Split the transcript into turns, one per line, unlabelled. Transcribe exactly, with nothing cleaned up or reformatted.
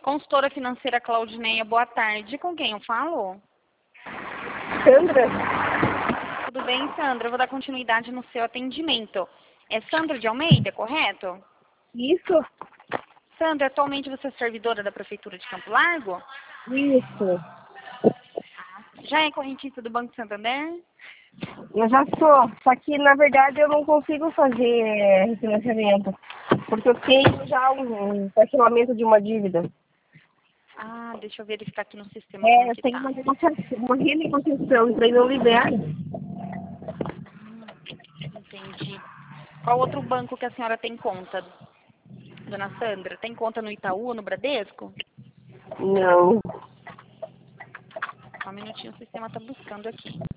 Consultora financeira Claudineia, boa tarde. Com quem eu falo?
Sandra?
Tudo bem, Sandra? Eu vou dar continuidade no seu atendimento. É Sandra de Almeida, correto?
Isso?
Sandra, atualmente você é servidora da Prefeitura de Campo Largo?
Isso.
Já é correntista do Banco Santander?
Eu já sou, só que na verdade eu não consigo fazer refinanciamento, porque eu tenho já um um parcelamento de uma dívida.
Ah, deixa eu verificar aqui no sistema como
É, eu
que
tenho
tá.
uma negociação, uma renegociação, isso aí não libera.
Entendi. Qual outro banco que a senhora tem conta, dona Sandra? Tem conta no Itaú, no Bradesco?
Não.
Só um minutinho, o sistema está buscando aqui.